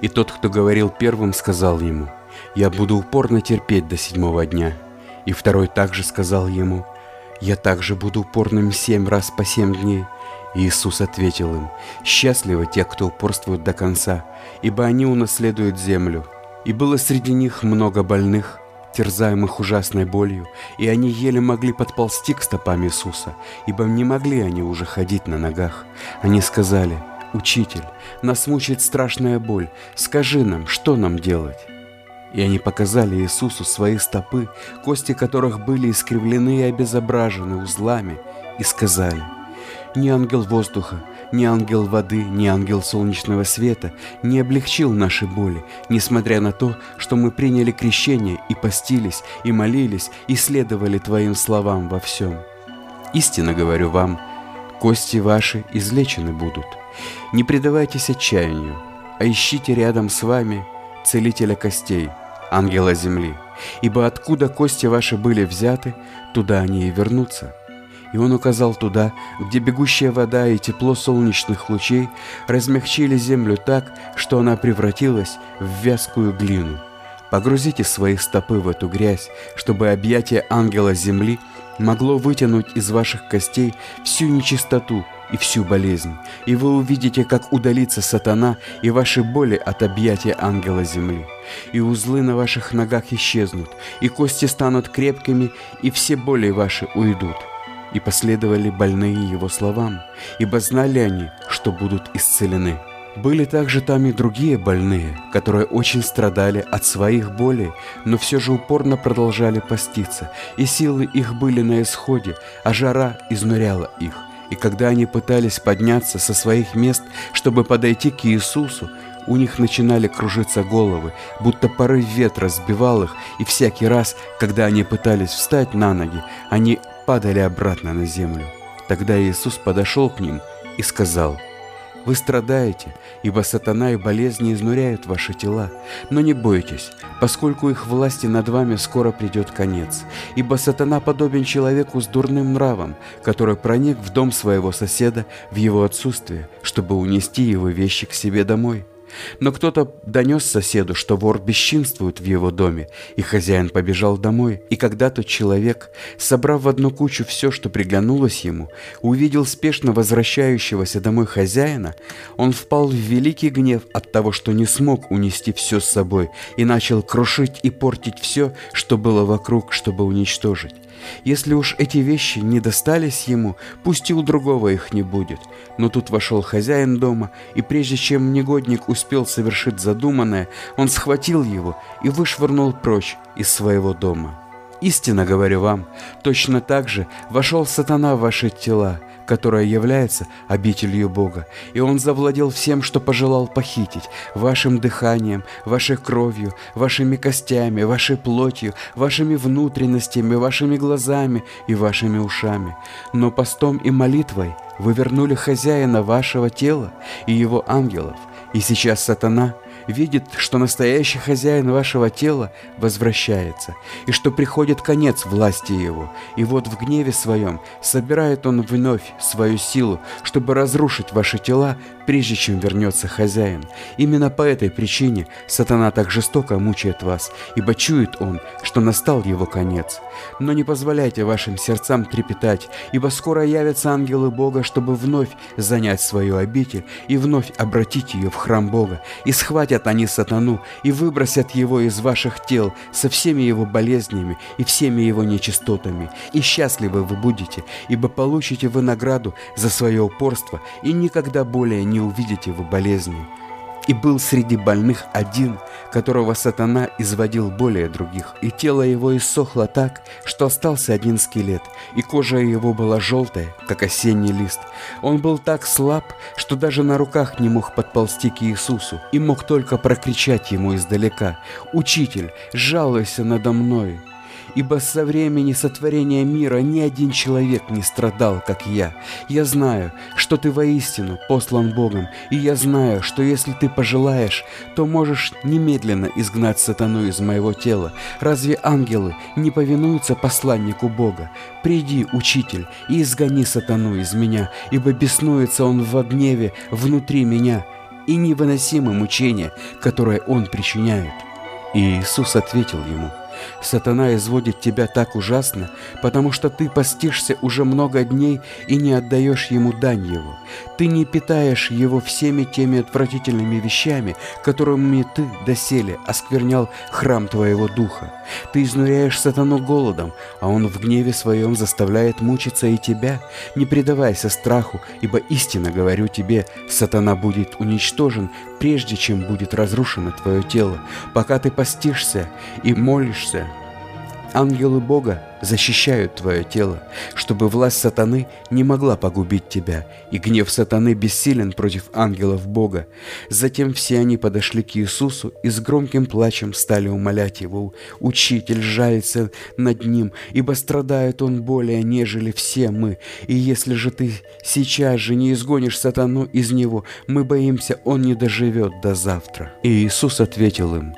И тот, кто говорил первым, сказал ему: «Я буду упорно терпеть до 7-го дня». И второй также сказал ему: «Я также буду упорным 7 раз по 7 дней». И Иисус ответил им: «Счастливы те, кто упорствует до конца, ибо они унаследуют землю». И было среди них много больных, терзаемых ужасной болью, и они еле могли подползти к стопам Иисуса, ибо не могли они уже ходить на ногах. Они сказали: «Учитель, нас мучает страшная боль, скажи нам, что нам делать?» И они показали Иисусу свои стопы, кости которых были искривлены и обезображены узлами, и сказали: «Ни ангел воздуха, ни ангел воды, ни ангел солнечного света не облегчил наши боли, несмотря на то, что мы приняли крещение и постились, и молились, и следовали Твоим словам во всем. Истинно говорю вам, кости ваши излечены будут. Не предавайтесь отчаянию, а ищите рядом с вами целителя костей, ангела земли, ибо откуда кости ваши были взяты, туда они и вернутся». И он указал туда, где бегущая вода и тепло солнечных лучей размягчили землю так, что она превратилась в вязкую глину. Погрузите свои стопы в эту грязь, чтобы объятие ангела земли могло вытянуть из ваших костей всю нечистоту и всю болезнь, и вы увидите, как удалится сатана и ваши боли от объятия ангела земли. И узлы на ваших ногах исчезнут, и кости станут крепкими, и все боли ваши уйдут. И последовали больные его словам, ибо знали они, что будут исцелены. Были также там и другие больные, которые очень страдали от своих болей, но все же упорно продолжали поститься, и силы их были на исходе, а жара изнуряла их. И когда они пытались подняться со своих мест, чтобы подойти к Иисусу, у них начинали кружиться головы, будто порыв ветра сбивал их, и всякий раз, когда они пытались встать на ноги, они падали обратно на землю. Тогда Иисус подошел к ним и сказал: «Вы страдаете, ибо сатана и болезни изнуряют ваши тела. Но не бойтесь, поскольку их власти над вами скоро придет конец. Ибо сатана подобен человеку с дурным нравом, который проник в дом своего соседа в его отсутствие, чтобы унести его вещи к себе домой. Но кто-то донес соседу, что вор бесчинствует в его доме, и хозяин побежал домой. И когда тот человек, собрав в одну кучу все, что приглянулось ему, увидел спешно возвращающегося домой хозяина, он впал в великий гнев от того, что не смог унести все с собой, и начал крушить и портить все, что было вокруг, чтобы уничтожить. Если уж эти вещи не достались ему, пусть и у другого их не будет». Но тут вошел хозяин дома, и прежде чем негодник успел совершить задуманное, он схватил его и вышвырнул прочь из своего дома. Истинно говорю вам, точно так же вошел сатана в ваши тела, которая является обителью Бога, и он завладел всем, что пожелал похитить: вашим дыханием, вашей кровью, вашими костями, вашей плотью, вашими внутренностями, вашими глазами и вашими ушами. Но постом и молитвой вы вернули хозяина вашего тела и его ангелов, и сейчас сатана видит, что настоящий хозяин вашего тела возвращается, и что приходит конец власти его, и вот в гневе своем собирает он вновь свою силу, чтобы разрушить ваши тела, прежде чем вернется хозяин. Именно по этой причине сатана так жестоко мучает вас, ибо чует он, что настал его конец. Но не позволяйте вашим сердцам трепетать, ибо скоро явятся ангелы Бога, чтобы вновь занять свою обитель и вновь обратить ее в храм Бога, и схватят они сатану и выбросят его из ваших тел со всеми его болезнями и всеми его нечистотами. И счастливы вы будете, ибо получите вы награду за свое упорство, и никогда более не увидите вы болезни. И был среди больных один, которого сатана изводил более других, и тело его иссохло так, что остался один скелет, и кожа его была желтая, как осенний лист. Он был так слаб, что даже на руках не мог подползти к Иисусу, и мог только прокричать ему издалека: «Учитель, жалуйся надо мной!» Ибо со времени сотворения мира ни один человек не страдал, как я. Я знаю, что ты воистину послан Богом, и я знаю, что если ты пожелаешь, то можешь немедленно изгнать сатану из моего тела. Разве ангелы не повинуются посланнику Бога? Приди, учитель, и изгони сатану из меня, ибо беснуется он во гневе внутри меня, и невыносимы мучения, которые он причиняет». И Иисус ответил ему: «Сатана изводит тебя так ужасно, потому что ты постишься уже много дней и не отдаешь ему дань его. Ты не питаешь его всеми теми отвратительными вещами, которыми ты доселе осквернял храм твоего духа. Ты изнуряешь сатану голодом, а он в гневе своем заставляет мучиться и тебя. Не предавайся страху, ибо истинно говорю тебе, сатана будет уничтожен, прежде чем будет разрушено твое тело. Пока ты постишься и молишься, ангелы Бога защищают твое тело, чтобы власть сатаны не могла погубить тебя, и гнев сатаны бессилен против ангелов Бога». Затем все они подошли к Иисусу и с громким плачем стали умолять его: «Учитель, жалься над ним, ибо страдает он более, нежели все мы. И если же ты сейчас же не изгонишь сатану из него, мы боимся, он не доживет до завтра». И Иисус ответил им: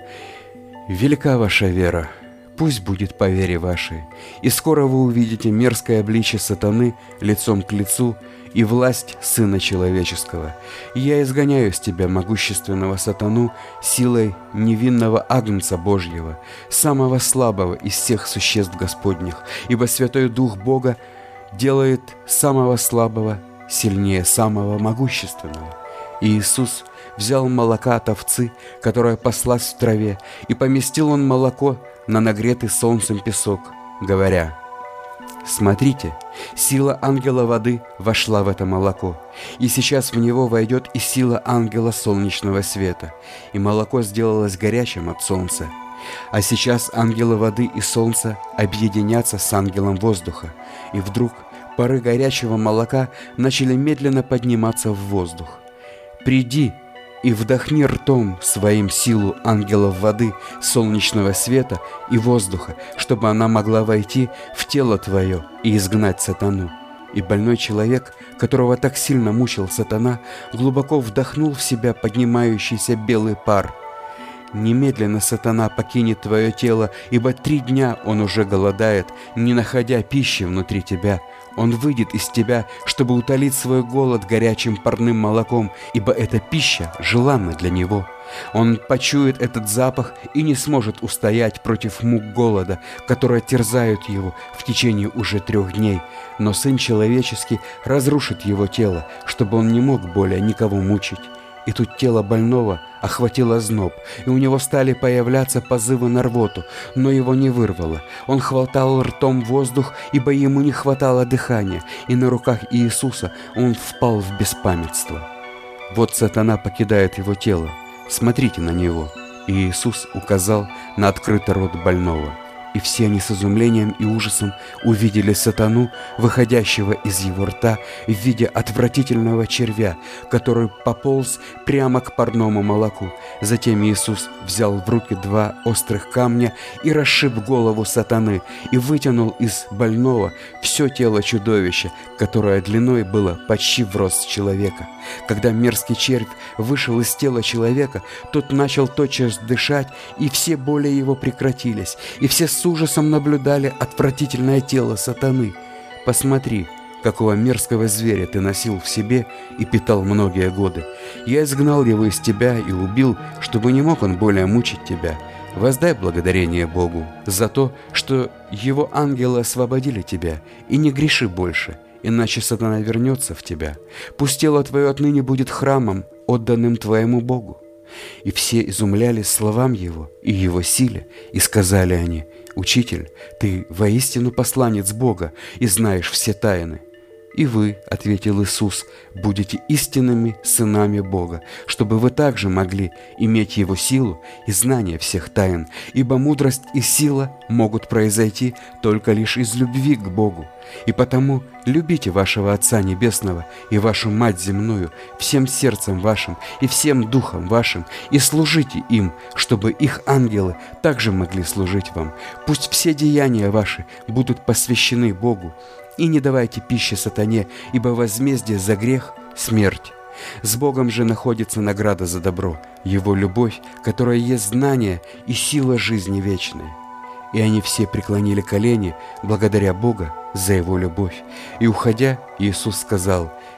«Велика ваша вера, пусть будет по вере вашей, и скоро вы увидите мерзкое обличие сатаны лицом к лицу и власть Сына Человеческого. Я изгоняю с тебя могущественного сатану силой невинного Агнца Божьего, самого слабого из всех существ Господних, ибо Святой Дух Бога делает самого слабого сильнее самого могущественного». И Иисус взял молока от овцы, которая паслась в траве, и поместил он молоко на нагретый солнцем песок, говоря: «Смотрите, сила ангела воды вошла в это молоко, и сейчас в него войдет и сила ангела солнечного света, и молоко сделалось горячим от солнца. А сейчас ангелы воды и солнца объединятся с ангелом воздуха, и вдруг пары горячего молока начали медленно подниматься в воздух. Приди и вдохни ртом своим силу ангелов воды, солнечного света и воздуха, чтобы она могла войти в тело твое и изгнать сатану». И больной человек, которого так сильно мучил сатана, глубоко вдохнул в себя поднимающийся белый пар. Немедленно сатана покинет твое тело, ибо 3 дня он уже голодает, не находя пищи внутри тебя. Он выйдет из тебя, чтобы утолить свой голод горячим парным молоком, ибо эта пища желанна для него. Он почует этот запах и не сможет устоять против мук голода, которые терзают его в течение уже 3 дней. Но Сын Человеческий разрушит его тело, чтобы он не мог более никого мучить. И тут тело больного охватило озноб, и у него стали появляться позывы на рвоту, но его не вырвало. Он хватал ртом воздух, ибо ему не хватало дыхания, и на руках Иисуса он впал в беспамятство. Вот сатана покидает его тело. Смотрите на него. И Иисус указал на открытый рот больного. И все они с изумлением и ужасом увидели сатану, выходящего из его рта в виде отвратительного червя, который пополз прямо к парному молоку. Затем Иисус взял в руки 2 острых камня и расшиб голову сатаны, и вытянул из больного все тело чудовища, которое длиной было почти в рост человека. Когда мерзкий червь вышел из тела человека, тот начал тотчас дышать, и все боли его прекратились, и все с ужасом наблюдали отвратительное тело сатаны. Посмотри, какого мерзкого зверя ты носил в себе и питал многие годы. Я изгнал его из тебя и убил, чтобы не мог он более мучить тебя. Воздай благодарение Богу за то, что его ангелы освободили тебя, и не греши больше, иначе сатана вернется в тебя. Пусть тело твое отныне будет храмом, отданным твоему Богу». И все изумлялись словам его и его силе, и сказали они: «Учитель, ты воистину посланец Бога и знаешь все тайны». «И вы, — ответил Иисус, — будете истинными сынами Бога, чтобы вы также могли иметь Его силу и знание всех тайн, ибо мудрость и сила могут произойти только лишь из любви к Богу. И потому любите вашего Отца Небесного и вашу Мать Земную всем сердцем вашим и всем духом вашим, и служите им, чтобы их ангелы также могли служить вам. Пусть все деяния ваши будут посвящены Богу. И не давайте пищи сатане, ибо возмездие за грех – смерть. С Богом же находится награда за добро, Его любовь, которая есть знание и сила жизни вечной». И они все преклонили колени, благодаря Бога за Его любовь. И, уходя, Иисус сказал: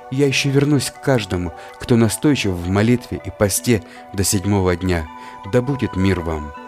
Я еще вернусь к каждому, кто настойчив в молитве и посте до 7-го дня. Да будет мир вам.